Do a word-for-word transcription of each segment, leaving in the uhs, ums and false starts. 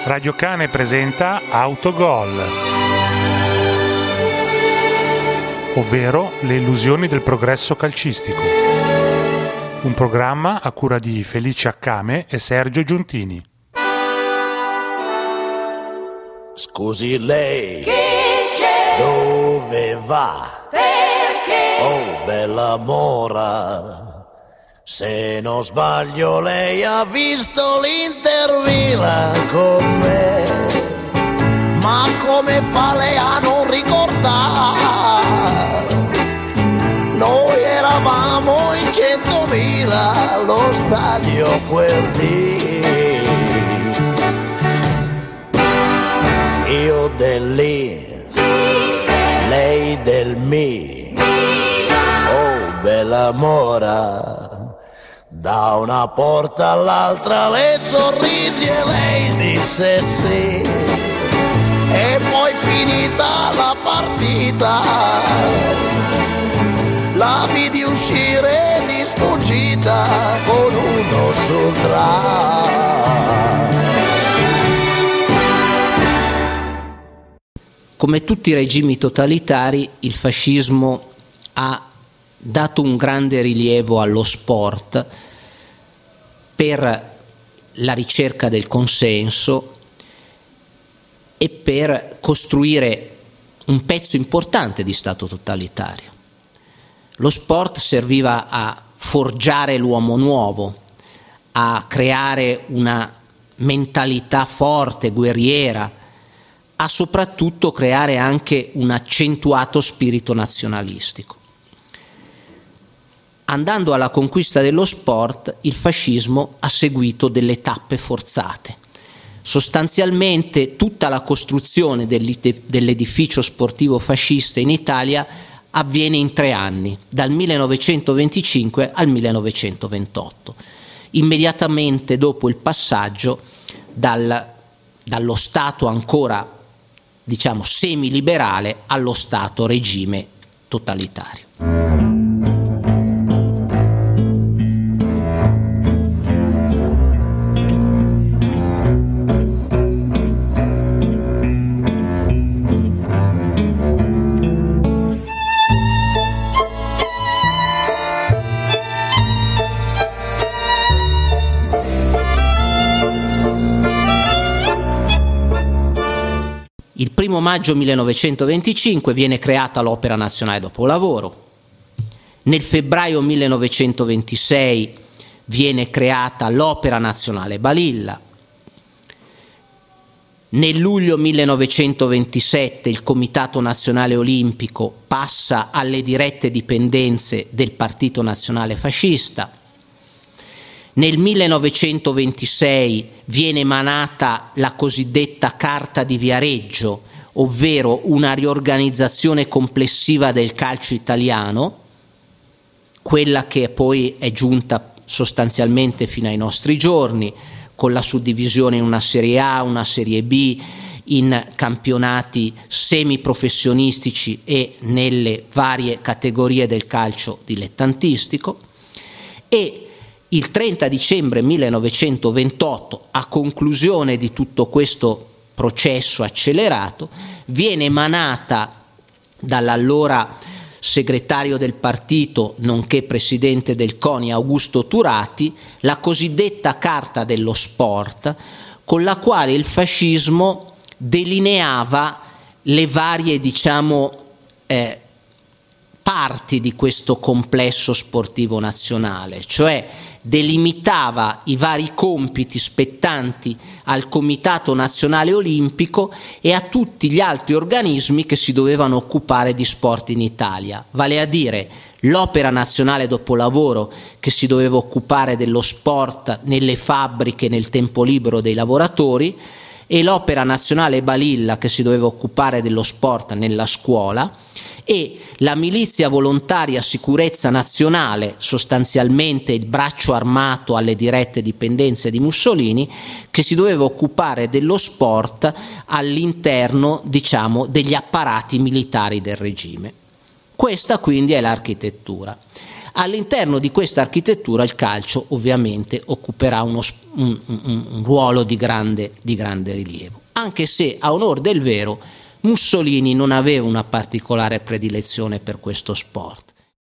Radio Cane presenta Autogol, ovvero le illusioni del progresso calcistico. Un programma a cura di Felice Accame e Sergio Giuntini. Scusi lei, Chi c'è? dove va? Perché? Oh bella mora, se non sbaglio lei ha visto l'Inter Milan con me, ma come fa lei a non ricordare? Noi eravamo in centomila allo stadio quel dì, io dell'I, lei del Mi, oh bella mora. Da una porta all'altra le sorrisi e lei disse sì, e poi finita la partita la vidi uscire di sfuggita con uno sul tram. Come tutti i regimi totalitari, il fascismo ha dato un grande rilievo allo sport per la ricerca del consenso e per costruire un pezzo importante di Stato totalitario. Lo sport serviva a forgiare l'uomo nuovo, a creare una mentalità forte, guerriera, a soprattutto creare anche un accentuato spirito nazionalistico. Andando alla conquista dello sport, il fascismo ha seguito delle tappe forzate. Sostanzialmente tutta la costruzione dell'edificio sportivo fascista in Italia avviene in tre anni, dal millenovecentoventicinque al millenovecentoventotto, immediatamente dopo il passaggio dal, dallo Stato ancora, diciamo, semiliberale allo Stato regime totalitario. Il primo maggio millenovecentoventicinque viene creata l'Opera Nazionale Dopolavoro. Nel febbraio millenovecentoventisei viene creata l'Opera Nazionale Balilla. Nel luglio millenovecentoventisette il Comitato Nazionale Olimpico passa alle dirette dipendenze del Partito Nazionale Fascista. Nel millenovecentoventisei viene emanata la cosiddetta Carta di Viareggio, ovvero una riorganizzazione complessiva del calcio italiano, quella che poi è giunta sostanzialmente fino ai nostri giorni, con la suddivisione in una Serie A, una Serie B, in campionati semiprofessionistici e nelle varie categorie del calcio dilettantistico. E il trenta dicembre millenovecentoventotto, a conclusione di tutto questo processo accelerato, viene emanata dall'allora segretario del partito, nonché presidente del CONI, Augusto Turati, la cosiddetta Carta dello Sport, con la quale il fascismo delineava le varie, diciamo, eh, parti di questo complesso sportivo nazionale, cioè delimitava i vari compiti spettanti al Comitato Nazionale Olimpico e a tutti gli altri organismi che si dovevano occupare di sport in Italia, vale a dire l'Opera Nazionale Dopolavoro, che si doveva occupare dello sport nelle fabbriche nel tempo libero dei lavoratori, e l'Opera Nazionale Balilla, che si doveva occupare dello sport nella scuola, e la Milizia Volontaria Sicurezza Nazionale, sostanzialmente il braccio armato alle dirette dipendenze di Mussolini, che si doveva occupare dello sport all'interno, diciamo, degli apparati militari del regime. Questa quindi è l'architettura. All'interno di questa architettura il calcio ovviamente occuperà uno, un, un, un ruolo di grande, di grande rilievo, anche se a onor del vero Mussolini non aveva una particolare predilezione per questo sport.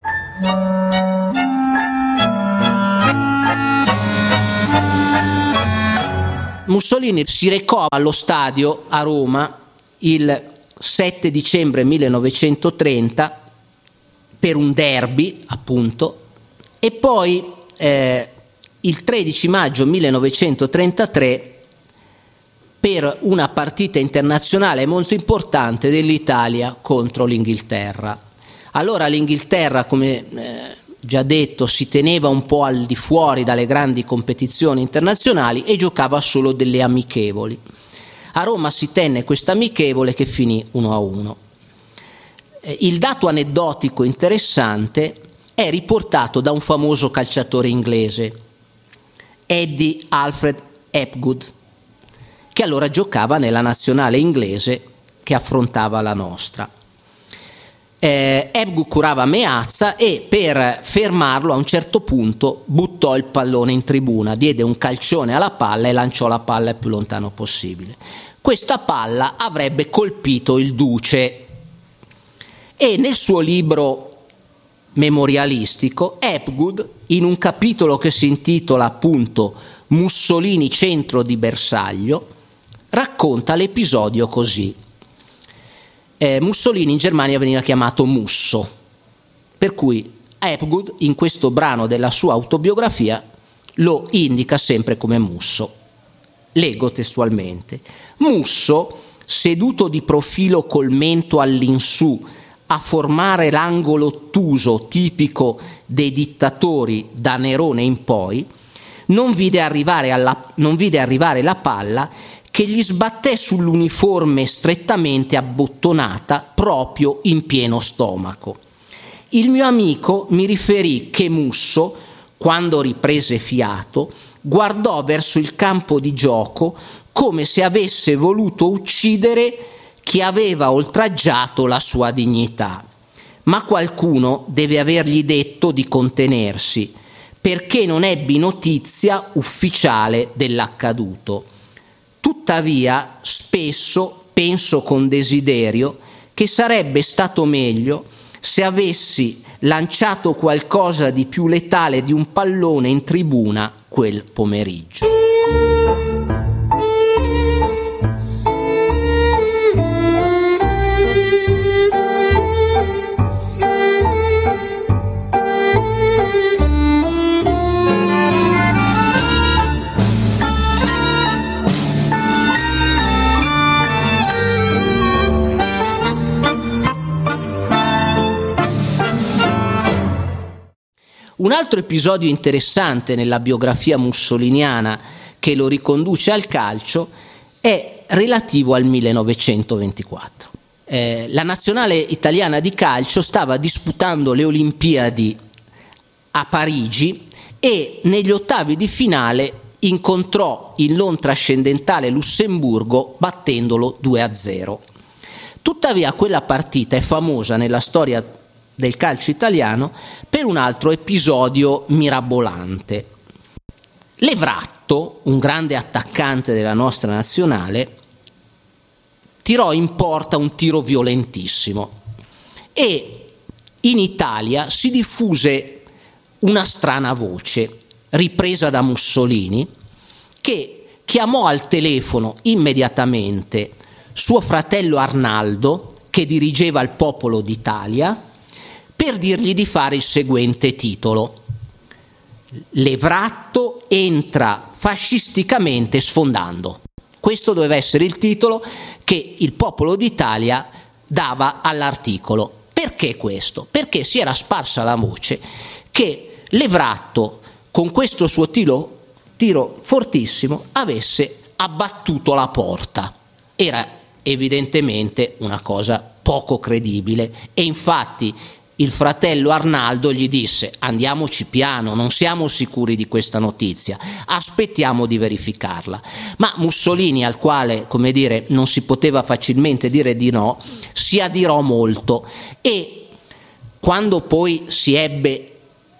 Mussolini si recò allo stadio a Roma il sette dicembre millenovecentotrenta per un derby, appunto, e poi eh, il tredici maggio millenovecentotrentatré per una partita internazionale molto importante dell'Italia contro l'Inghilterra. Allora l'Inghilterra, come eh, già detto, si teneva un po' al di fuori dalle grandi competizioni internazionali e giocava solo delle amichevoli. A Roma si tenne questa amichevole che finì uno a uno. Eh, il dato aneddotico interessante è riportato da un famoso calciatore inglese, Eddie Alfred Hapgood, che allora giocava nella nazionale inglese che affrontava la nostra. Eh, Hapgood curava Meazza e per fermarlo a un certo punto buttò il pallone in tribuna, diede un calcione alla palla e lanciò la palla il più lontano possibile. Questa palla avrebbe colpito il duce e nel suo libro memorialistico Hapgood, in un capitolo che si intitola appunto Mussolini centro di bersaglio, racconta l'episodio così. Eh, Mussolini in Germania veniva chiamato Musso, per cui Hapgood in questo brano della sua autobiografia lo indica sempre come Musso. Leggo testualmente: Musso, seduto di profilo col mento all'insù a formare l'angolo ottuso tipico dei dittatori da Nerone in poi, non vide arrivare, alla, non vide arrivare la palla che gli sbatté sull'uniforme strettamente abbottonata proprio in pieno stomaco. Il mio amico mi riferì che Musso, quando riprese fiato, guardò verso il campo di gioco come se avesse voluto uccidere chi aveva oltraggiato la sua dignità. Ma qualcuno deve avergli detto di contenersi, perché non ebbi notizia ufficiale dell'accaduto. Tuttavia, spesso penso con desiderio che sarebbe stato meglio se avessi lanciato qualcosa di più letale di un pallone in tribuna quel pomeriggio. Un altro episodio interessante nella biografia mussoliniana che lo riconduce al calcio è relativo al millenovecentoventiquattro. Eh, la nazionale italiana di calcio stava disputando le Olimpiadi a Parigi e negli ottavi di finale incontrò il non trascendentale Lussemburgo battendolo due a zero. Tuttavia quella partita è famosa nella storia del calcio italiano per un altro episodio mirabolante. Levratto, un grande attaccante della nostra nazionale, tirò in porta un tiro violentissimo e in Italia si diffuse una strana voce, ripresa da Mussolini, che chiamò al telefono immediatamente suo fratello Arnaldo, che dirigeva il Popolo d'Italia, per dirgli di fare il seguente titolo: Levratto entra fascisticamente sfondando. Questo doveva essere il titolo che il Popolo d'Italia dava all'articolo. Perché questo? Perché si era sparsa la voce che Levratto, con questo suo tiro, tiro fortissimo, avesse abbattuto la porta. Era evidentemente una cosa poco credibile e infatti il fratello Arnaldo gli disse: andiamoci piano, non siamo sicuri di questa notizia, aspettiamo di verificarla. Ma Mussolini, al quale, come dire, non si poteva facilmente dire di no, si adirò molto e quando poi si ebbe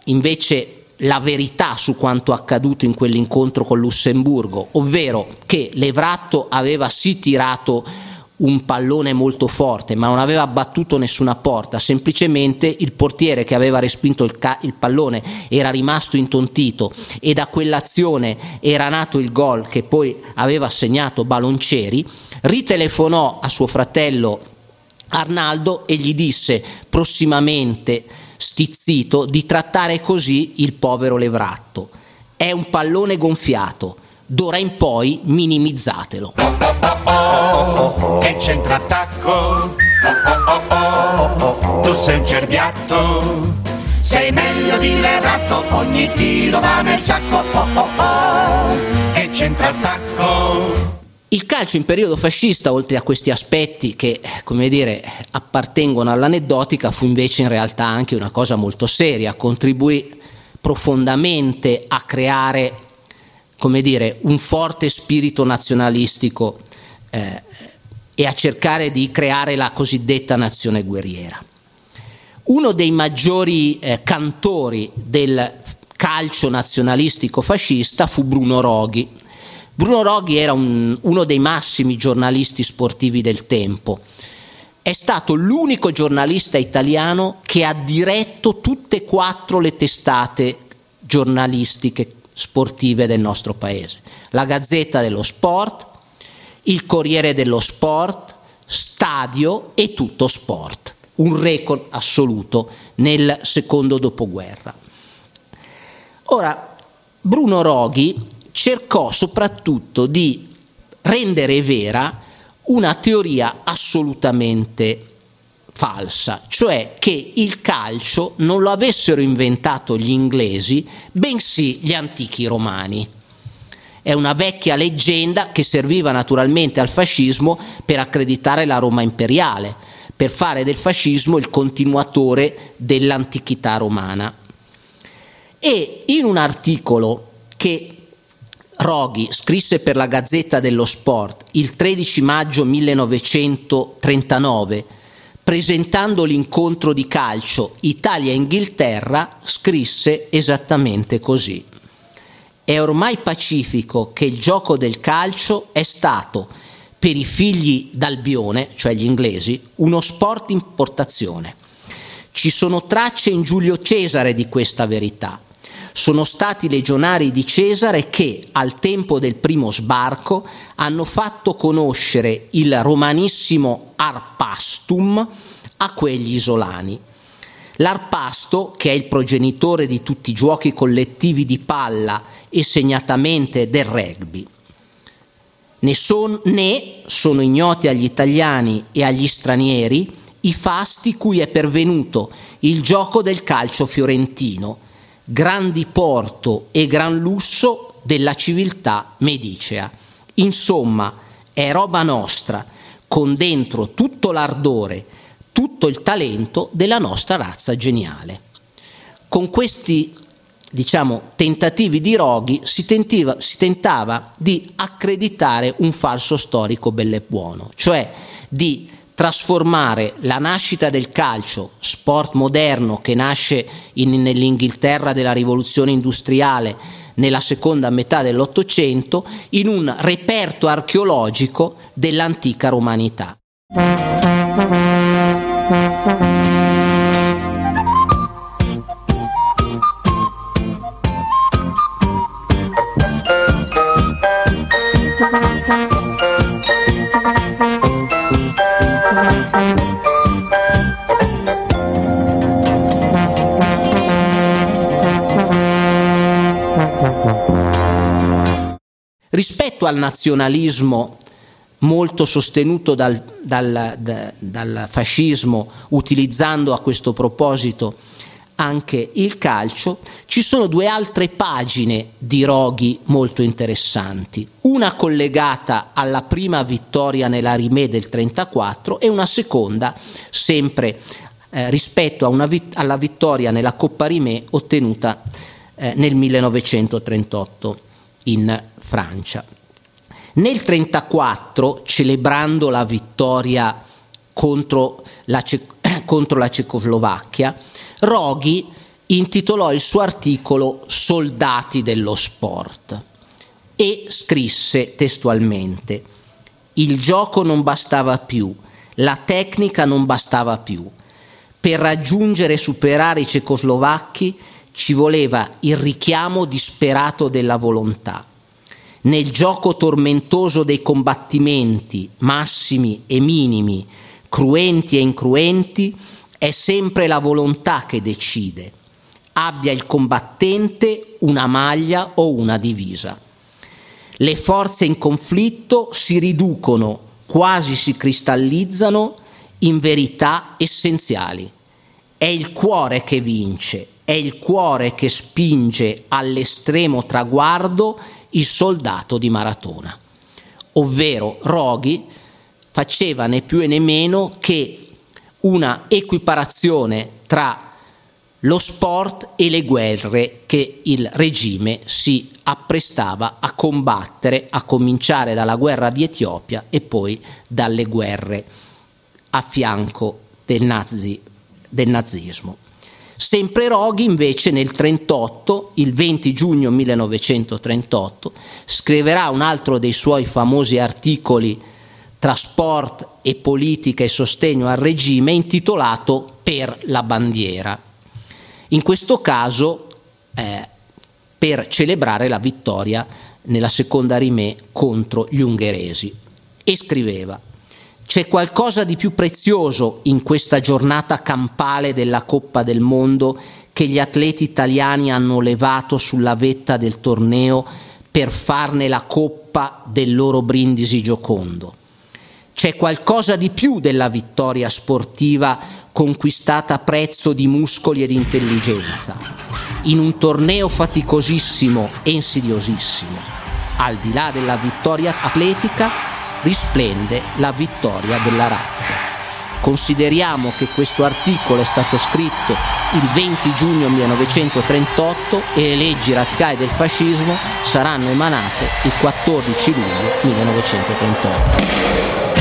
invece la verità su quanto accaduto in quell'incontro con Lussemburgo, ovvero che Levratto aveva sì tirato un pallone molto forte ma non aveva battuto nessuna porta, semplicemente il portiere che aveva respinto il, ca- il pallone era rimasto intontito e da quell'azione era nato il gol che poi aveva segnato Baloncieri, ritelefonò a suo fratello Arnaldo e gli disse prossimamente, stizzito, di trattare così il povero Levratto. È un pallone gonfiato, d'ora in poi minimizzatelo. Oh, oh, oh, che centrattacco, oh, oh, oh, oh, tu sei un cerbiatto, sei meglio di Levratto, ogni tiro va nel sacco, oh, oh, oh, che centrattacco. Il calcio in periodo fascista, oltre a questi aspetti che, come dire, appartengono all'aneddotica, fu invece in realtà anche una cosa molto seria, contribuì profondamente a creare, come dire, un forte spirito nazionalistico eh, e a cercare di creare la cosiddetta nazione guerriera. Uno dei maggiori eh, cantori del calcio nazionalistico fascista fu Bruno Roghi. Bruno Roghi era un, uno dei massimi giornalisti sportivi del tempo. È stato l'unico giornalista italiano che ha diretto tutte e quattro le testate giornalistiche sportive del nostro paese: la Gazzetta dello Sport, il Corriere dello Sport, Stadio e Tutto Sport, un record assoluto nel secondo dopoguerra. Ora, Bruno Roghi cercò soprattutto di rendere vera una teoria assolutamente falsa, cioè che il calcio non lo avessero inventato gli inglesi, bensì gli antichi romani. È una vecchia leggenda che serviva naturalmente al fascismo per accreditare la Roma imperiale, per fare del fascismo il continuatore dell'antichità romana. E in un articolo che Roghi scrisse per la Gazzetta dello Sport il tredici maggio millenovecentotrentanove, presentando l'incontro di calcio Italia-Inghilterra, scrisse esattamente così: è ormai pacifico che il gioco del calcio è stato, per i figli d'Albione, cioè gli inglesi, uno sport importazione. Ci sono tracce in Giulio Cesare di questa verità. Sono stati legionari di Cesare che, al tempo del primo sbarco, hanno fatto conoscere il romanissimo Arpastum a quegli isolani. L'Arpasto, che è il progenitore di tutti i giochi collettivi di palla e segnatamente del rugby. Ne, son, né sono ignoti agli italiani e agli stranieri i fasti cui è pervenuto il gioco del calcio fiorentino, gran diporto e gran lusso della civiltà medicea. Insomma, è roba nostra, con dentro tutto l'ardore, tutto il talento della nostra razza geniale. Con questi, diciamo, tentativi di Roghi si, tentiva, si tentava di accreditare un falso storico bello e buono, cioè di trasformare la nascita del calcio, sport moderno che nasce in, nell'Inghilterra della rivoluzione industriale nella seconda metà dell'Ottocento, in un reperto archeologico dell'antica romanità. Rispetto al nazionalismo molto sostenuto dal, dal, da, dal fascismo, utilizzando a questo proposito anche il calcio, ci sono due altre pagine di Roghi molto interessanti, una collegata alla prima vittoria nella Rimè del trentaquattro e una seconda sempre eh, rispetto a una vit- alla vittoria nella Coppa Rimè ottenuta eh, nel millenovecentotrentotto in Francia. Nel trentaquattro, celebrando la vittoria contro la, Ce- contro la Cecoslovacchia, Roghi intitolò il suo articolo Soldati dello sport e scrisse testualmente: il gioco non bastava più, la tecnica non bastava più. Per raggiungere e superare i cecoslovacchi ci voleva il richiamo disperato della volontà. Nel gioco tormentoso dei combattimenti, massimi e minimi, cruenti e incruenti, è sempre la volontà che decide. Abbia il combattente una maglia o una divisa. Le forze in conflitto si riducono, quasi si cristallizzano in verità essenziali. È il cuore che vince, è il cuore che spinge all'estremo traguardo il soldato di Maratona. Ovvero Roghi faceva né più e né meno che una equiparazione tra lo sport e le guerre che il regime si apprestava a combattere, a cominciare dalla guerra di Etiopia e poi dalle guerre a fianco del, nazi, del nazismo. Sempre Roghi invece nel trentotto, il venti giugno millenovecentotrentotto, scriverà un altro dei suoi famosi articoli tra sport e politica e sostegno al regime, intitolato Per la bandiera. In questo caso eh, per celebrare la vittoria nella seconda Rimè contro gli ungheresi, e scriveva: c'è qualcosa di più prezioso in questa giornata campale della Coppa del Mondo che gli atleti italiani hanno levato sulla vetta del torneo per farne la coppa del loro brindisi giocondo. C'è qualcosa di più della vittoria sportiva conquistata a prezzo di muscoli ed intelligenza, in un torneo faticosissimo e insidiosissimo. Al di là della vittoria atletica risplende la vittoria della razza. Consideriamo che questo articolo è stato scritto il venti giugno millenovecentotrentotto e le leggi razziali del fascismo saranno emanate il quattordici luglio millenovecentotrentotto.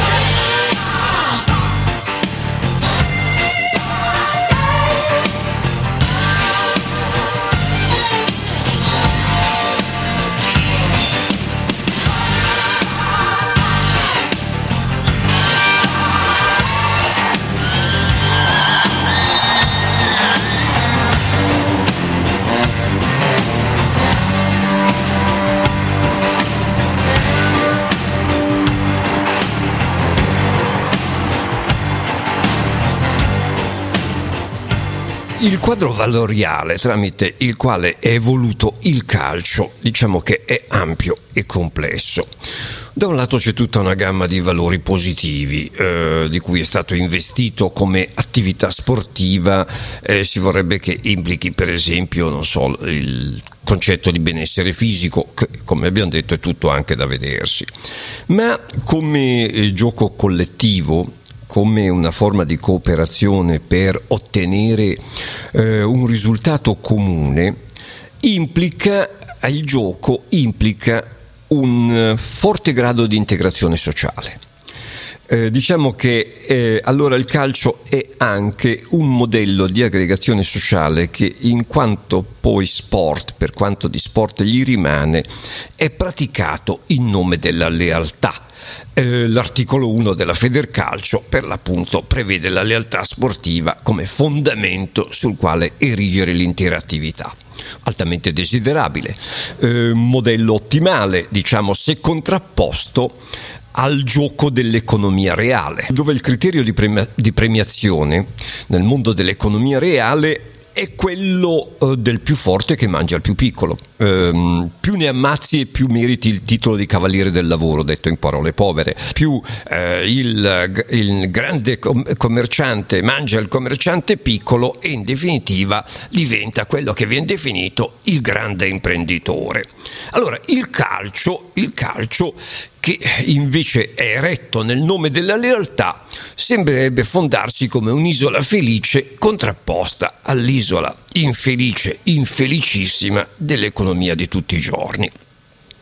Il quadro valoriale tramite il quale è evoluto il calcio, diciamo che è ampio e complesso. Da un lato c'è tutta una gamma di valori positivi eh, di cui è stato investito come attività sportiva, eh, si vorrebbe che implichi per esempio, non so, il concetto di benessere fisico, che come abbiamo detto è tutto anche da vedersi. Ma come eh, gioco collettivo, come una forma di cooperazione per ottenere eh, un risultato comune, implica, il gioco implica un forte grado di integrazione sociale. Eh, diciamo che eh, allora il calcio è anche un modello di aggregazione sociale che, in quanto poi sport, per quanto di sport gli rimane, è praticato in nome della lealtà. Eh, l'articolo uno della Federcalcio per l'appunto prevede la lealtà sportiva come fondamento sul quale erigere l'intera attività. Altamente desiderabile, eh, modello ottimale, diciamo, se contrapposto al gioco dell'economia reale, dove il criterio di, premi- di premiazione nel mondo dell'economia reale è quello eh, del più forte che mangia il più piccolo. Ehm, più ne ammazzi e più meriti il titolo di cavaliere del lavoro, detto in parole povere. Più eh, il, il grande com- commerciante mangia il commerciante piccolo e in definitiva diventa quello che viene definito il grande imprenditore. Allora il calcio, il calcio che invece è eretto nel nome della lealtà, sembrerebbe fondarsi come un'isola felice contrapposta all'isola infelice, infelicissima dell'economia di tutti i giorni.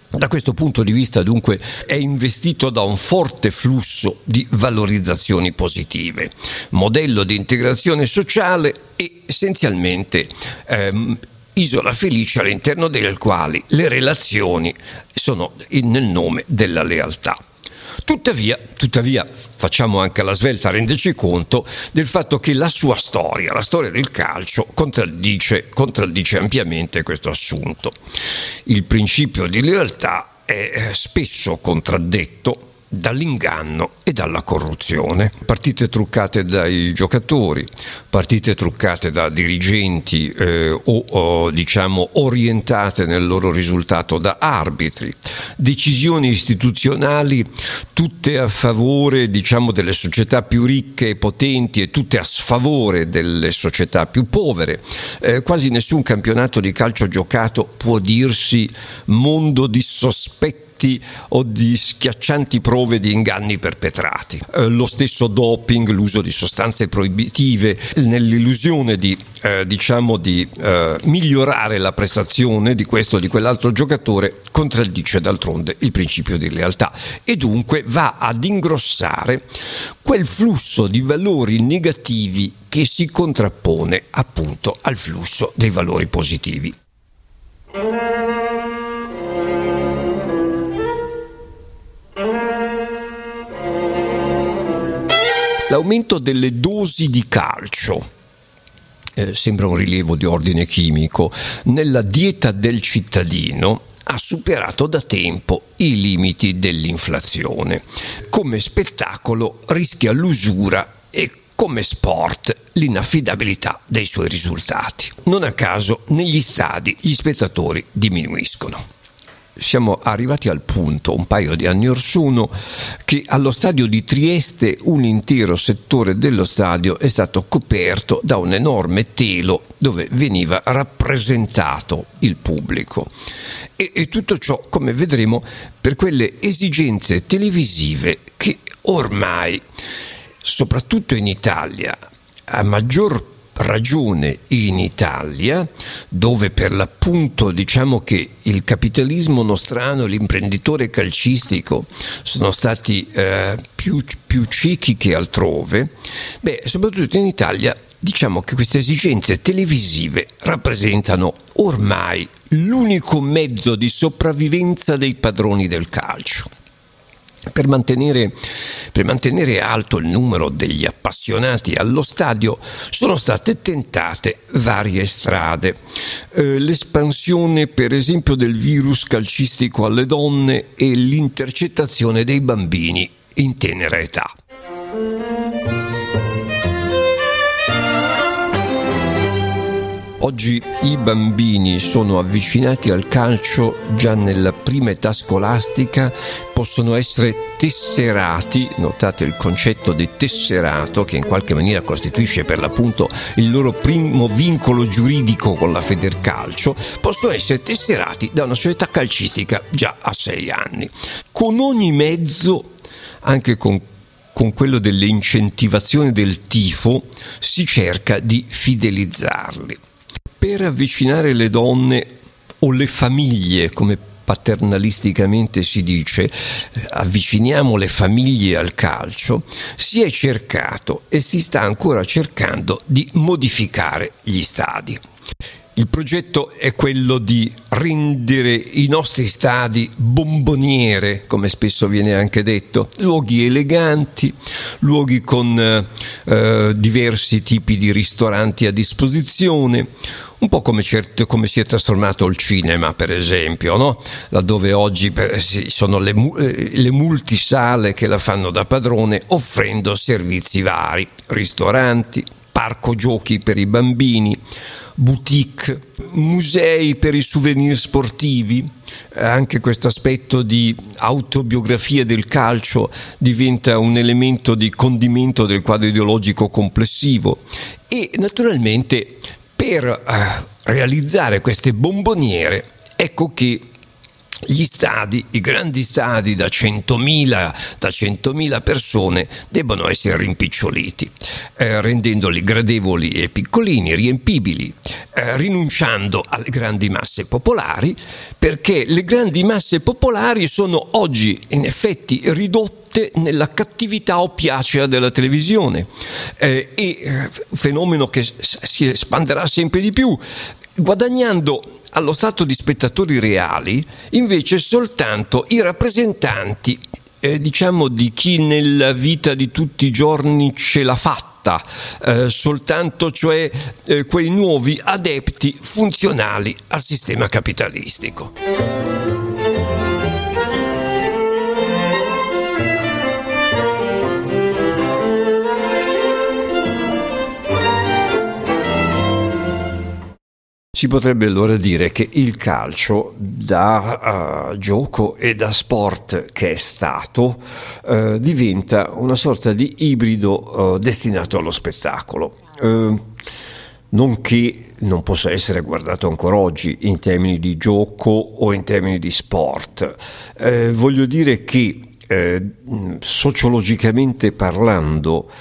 Da questo punto di vista, dunque, è investito da un forte flusso di valorizzazioni positive, modello di integrazione sociale e essenzialmente ehm, isola felice all'interno del quali le relazioni sono nel nome della lealtà. Tuttavia, tuttavia, facciamo anche la svelta a renderci conto del fatto che la sua storia, la storia del calcio, contraddice, contraddice ampiamente questo assunto. Il principio di lealtà è spesso contraddetto dall'inganno e dalla corruzione. Partite truccate dai giocatori, partite truccate da dirigenti eh, o, o diciamo orientate nel loro risultato da arbitri, decisioni istituzionali tutte a favore diciamo delle società più ricche e potenti e tutte a sfavore delle società più povere. Eh, quasi nessun campionato di calcio giocato può dirsi mondo di sospetti o di schiaccianti prove di inganni perpetrati. Eh, lo stesso doping, l'uso di sostanze proibitive nell'illusione di eh, diciamo di eh, migliorare la prestazione di questo o di quell'altro giocatore contraddice d'altronde il principio di lealtà e dunque va ad ingrossare quel flusso di valori negativi che si contrappone appunto al flusso dei valori positivi. L'aumento delle dosi di calcio, eh, sembra un rilievo di ordine chimico, nella dieta del cittadino ha superato da tempo i limiti dell'inflazione. Come spettacolo rischia l'usura e come sport l'inaffidabilità dei suoi risultati. Non a caso negli stadi gli spettatori diminuiscono. Siamo arrivati al punto, un paio di anni or sono, che allo stadio di Trieste un intero settore dello stadio è stato coperto da un enorme telo dove veniva rappresentato il pubblico. E, e tutto ciò, come vedremo, per quelle esigenze televisive che ormai, soprattutto in Italia, a maggior ragione in Italia, dove per l'appunto diciamo che il capitalismo nostrano e l'imprenditore calcistico sono stati eh, più, più ciechi che altrove, beh, soprattutto in Italia diciamo che queste esigenze televisive rappresentano ormai l'unico mezzo di sopravvivenza dei padroni del calcio. Per mantenere, per mantenere alto il numero degli appassionati allo stadio sono state tentate varie strade. Eh, l'espansione per esempio del virus calcistico alle donne e l'intercettazione dei bambini in tenera età. Oggi i bambini sono avvicinati al calcio già nella prima età scolastica, possono essere tesserati, notate il concetto di tesserato che in qualche maniera costituisce per l'appunto il loro primo vincolo giuridico con la Federcalcio, possono essere tesserati da una società calcistica già a sei anni. Con ogni mezzo, anche con con quello delle incentivazioni del tifo, si cerca di fidelizzarli. Per avvicinare le donne o le famiglie, come paternalisticamente si dice, avviciniamo le famiglie al calcio, si è cercato e si sta ancora cercando di modificare gli stadi. Il progetto è quello di rendere i nostri stadi bomboniere, come spesso viene anche detto, luoghi eleganti, luoghi con eh, diversi tipi di ristoranti a disposizione, un po' come, certo, come si è trasformato il cinema, per esempio, no? Laddove oggi per, sono le, le multisale che la fanno da padrone, offrendo servizi vari, ristoranti, parco giochi per i bambini, boutique, musei per i souvenir sportivi. Anche questo aspetto di autobiografia del calcio diventa un elemento di condimento del quadro ideologico complessivo e naturalmente per uh, realizzare queste bomboniere ecco che gli stadi, i grandi stadi da centomila, da centomila persone debbano essere rimpiccioliti, eh, rendendoli gradevoli e piccolini, riempibili, eh, rinunciando alle grandi masse popolari, perché le grandi masse popolari sono oggi in effetti ridotte nella cattività oppiacea della televisione, eh, e eh, fenomeno che si espanderà sempre di più, guadagnando allo stato di spettatori reali invece soltanto i rappresentanti, eh, diciamo, di chi nella vita di tutti i giorni ce l'ha fatta, eh, soltanto cioè eh, quei nuovi adepti funzionali al sistema capitalistico. Si potrebbe allora dire che il calcio, da uh, gioco e da sport che è stato, uh, diventa una sorta di ibrido uh, destinato allo spettacolo, uh, non che non possa essere guardato ancora oggi in termini di gioco o in termini di sport. Uh, voglio dire che Eh, sociologicamente parlando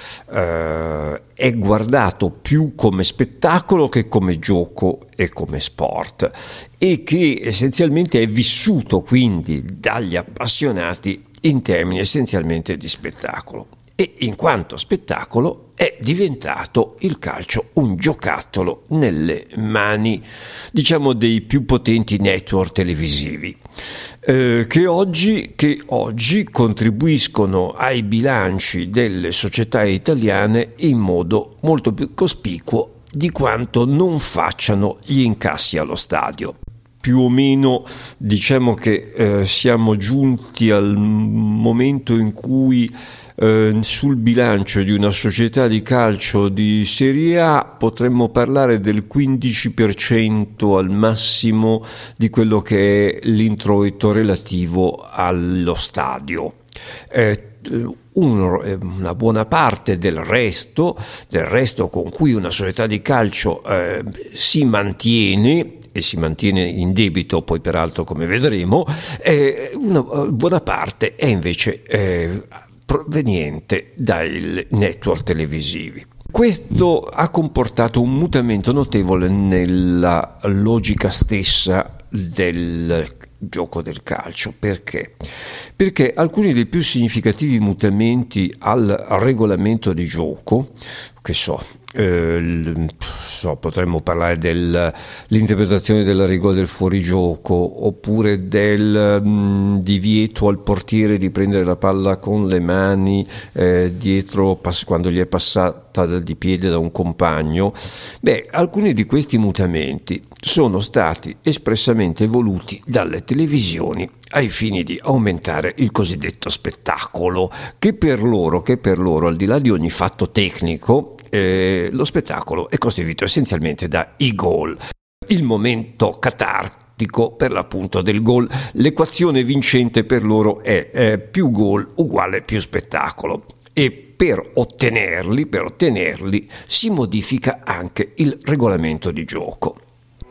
eh, è guardato più come spettacolo che come gioco e come sport, e che essenzialmente è vissuto quindi dagli appassionati in termini essenzialmente di spettacolo, e in quanto spettacolo è diventato il calcio un giocattolo nelle mani, diciamo, dei più potenti network televisivi, eh, che oggi, che oggi contribuiscono ai bilanci delle società italiane in modo molto più cospicuo di quanto non facciano gli incassi allo stadio. Più o meno diciamo che eh, siamo giunti al momento in cui Eh, sul bilancio di una società di calcio di Serie A potremmo parlare del quindici per cento al massimo di quello che è l'introito relativo allo stadio. Eh, uno, una buona parte del resto, del resto con cui una società di calcio eh, si mantiene, e si mantiene in debito, poi peraltro come vedremo, eh, una buona parte è invece eh, proveniente dai network televisivi. Questo ha comportato un mutamento notevole nella logica stessa del gioco del calcio. Perché? Perché alcuni dei più significativi mutamenti al regolamento di gioco, che so, eh, so potremmo parlare dell'interpretazione della regola del fuorigioco, oppure del mh, divieto al portiere di prendere la palla con le mani eh, dietro pass- quando gli è passata di piede da un compagno. Beh, alcuni di questi mutamenti sono stati espressamente voluti dalle televisioni ai fini di aumentare il cosiddetto spettacolo, che per loro, che per loro al di là di ogni fatto tecnico, eh, lo spettacolo è costituito essenzialmente dai gol, il momento catartico per l'appunto del gol. L'equazione vincente per loro è eh, più gol uguale più spettacolo, e per ottenerli, per ottenerli si modifica anche il regolamento di gioco.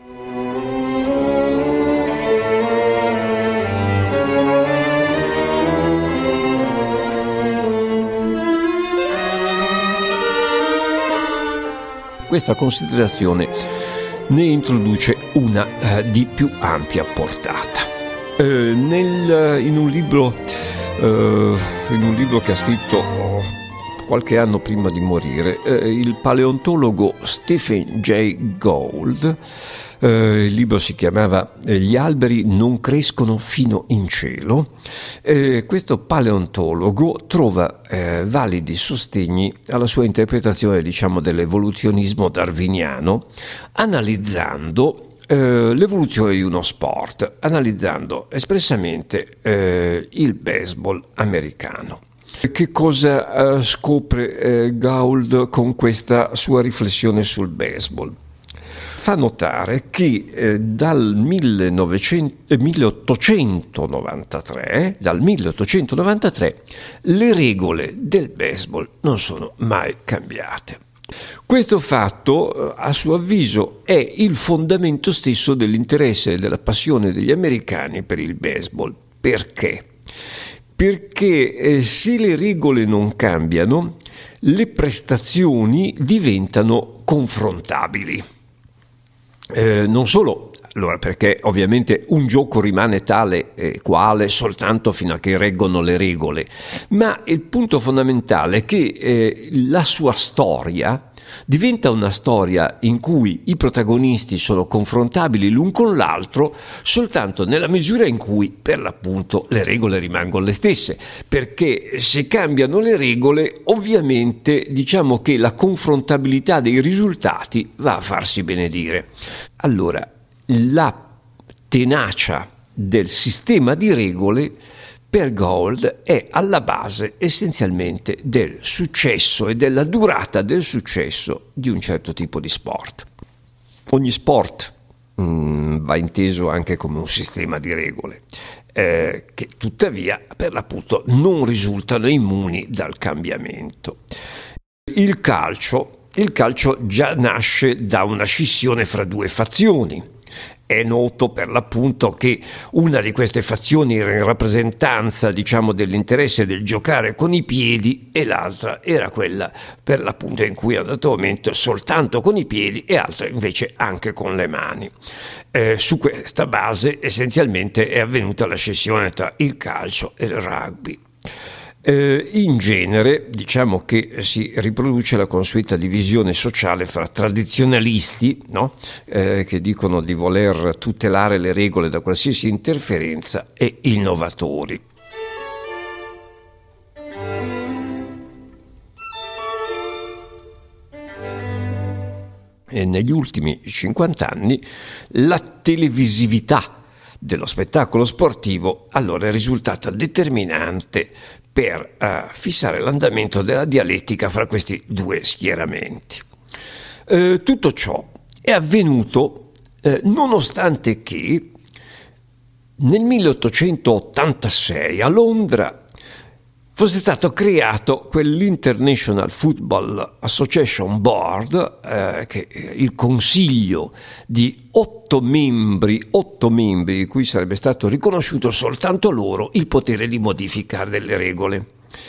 Questa considerazione ne introduce una eh, di più ampia portata. Eh, nel, in, un libro, eh, in un libro che ha scritto oh, qualche anno prima di morire, eh, il paleontologo Stephen Jay Gould, eh, il libro si chiamava Gli alberi non crescono fino in cielo, eh, questo paleontologo trova eh, validi sostegni alla sua interpretazione, diciamo, dell'evoluzionismo darwiniano, analizzando eh, l'evoluzione di uno sport, analizzando espressamente eh, il baseball americano. Che cosa uh, scopre eh, Gould con questa sua riflessione sul baseball? Fa notare che eh, dal millenovecento, eh, milleottocentonovantatré, dal milleottocentonovantatré le regole del baseball non sono mai cambiate. Questo fatto, a suo avviso, è il fondamento stesso dell'interesse e della passione degli americani per il baseball. Perché? Perché eh, se le regole non cambiano, le prestazioni diventano confrontabili. Eh, non solo, allora, perché ovviamente un gioco rimane tale e quale soltanto fino a che reggono le regole, ma il punto fondamentale è che eh, la sua storia diventa una storia in cui i protagonisti sono confrontabili l'un con l'altro soltanto nella misura in cui, per l'appunto, le regole rimangono le stesse, perché se cambiano le regole, ovviamente diciamo che la confrontabilità dei risultati va a farsi benedire. Allora, la tenacia del sistema di regole per Gould è alla base essenzialmente del successo e della durata del successo di un certo tipo di sport. Ogni sport mh, va inteso anche come un sistema di regole, eh, che tuttavia per l'appunto non risultano immuni dal cambiamento. Il calcio, il calcio già nasce da una scissione fra due fazioni. È noto per l'appunto che una di queste fazioni era in rappresentanza, diciamo, dell'interesse del giocare con i piedi e l'altra era quella per l'appunto in cui è andato aumento soltanto con i piedi e altra invece anche con le mani. Eh, su questa base essenzialmente è avvenuta la scissione tra il calcio e il rugby. Eh, in genere diciamo che si riproduce la consueta divisione sociale fra tradizionalisti, no? eh, che dicono di voler tutelare le regole da qualsiasi interferenza, e innovatori. E negli ultimi cinquanta anni la televisività dello spettacolo sportivo allora è risultata determinante per uh, fissare l'andamento della dialettica fra questi due schieramenti. Eh, tutto ciò è avvenuto eh, nonostante che nel milleottocentottantasei a Londra fosse stato creato quell'International Football Association Board, eh, che è il consiglio di otto membri, otto membri, di cui sarebbe stato riconosciuto soltanto loro il potere di modificare delle regole.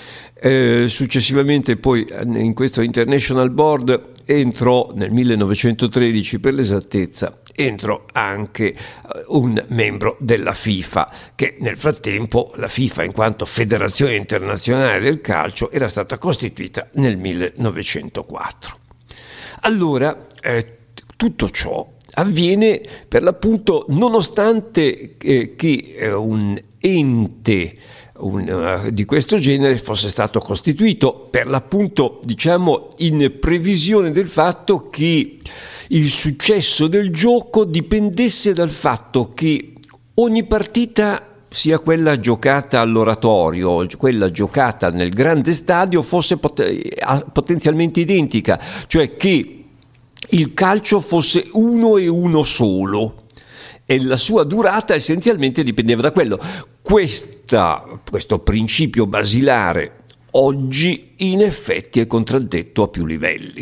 Eh, successivamente poi in questo International Board entrò nel millenovecentotredici, per l'esattezza, entrò anche un membro della FIFA, che nel frattempo la FIFA, in quanto federazione internazionale del calcio, era stata costituita nel millenovecentoquattro. Allora eh, tutto ciò avviene per l'appunto nonostante eh, che eh, un ente Un, uh, di questo genere fosse stato costituito, per l'appunto diciamo in previsione del fatto che il successo del gioco dipendesse dal fatto che ogni partita, sia quella giocata all'oratorio, quella giocata nel grande stadio, fosse pot- potenzialmente identica, cioè che il calcio fosse uno e uno solo e la sua durata essenzialmente dipendeva da quello. Questa, questo principio basilare oggi in effetti è contraddetto a più livelli.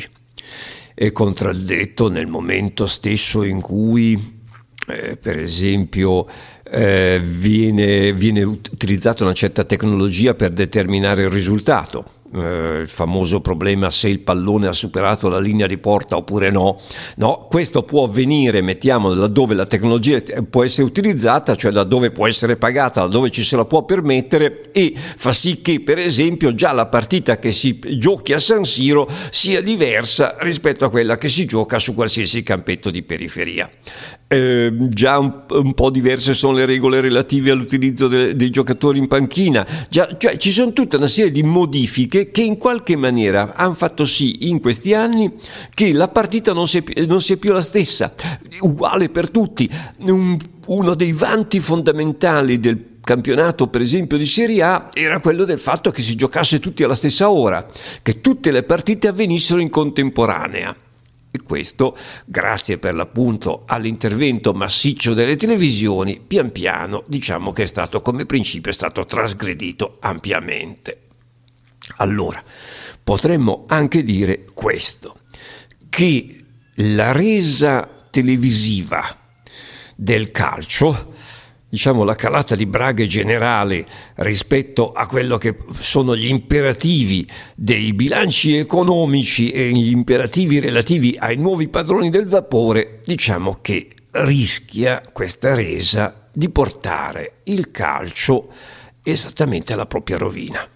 È contraddetto nel momento stesso in cui, eh, per esempio, eh, viene, viene utilizzata una certa tecnologia per determinare il risultato. Eh, il famoso problema se il pallone ha superato la linea di porta oppure no. No, questo può avvenire, mettiamo, laddove la tecnologia può essere utilizzata, cioè laddove può essere pagata, laddove ci se la può permettere, e fa sì che per esempio già la partita che si giochi a San Siro sia diversa rispetto a quella che si gioca su qualsiasi campetto di periferia. Eh, già un, un po' diverse sono le regole relative all'utilizzo de, dei giocatori in panchina, già, cioè ci sono tutta una serie di modifiche che in qualche maniera hanno fatto sì in questi anni che la partita non sia, non sia più la stessa, uguale per tutti. Un, uno dei vanti fondamentali del campionato, per esempio di Serie A, era quello del fatto che si giocasse tutti alla stessa ora, che tutte le partite avvenissero in contemporanea. E questo, grazie per l'appunto all'intervento massiccio delle televisioni, pian piano diciamo che è stato, come principio, è stato trasgredito ampiamente. Allora, potremmo anche dire questo, che la resa televisiva del calcio, diciamo la calata di braghe generale rispetto a quello che sono gli imperativi dei bilanci economici e gli imperativi relativi ai nuovi padroni del vapore, diciamo che rischia questa resa di portare il calcio esattamente alla propria rovina.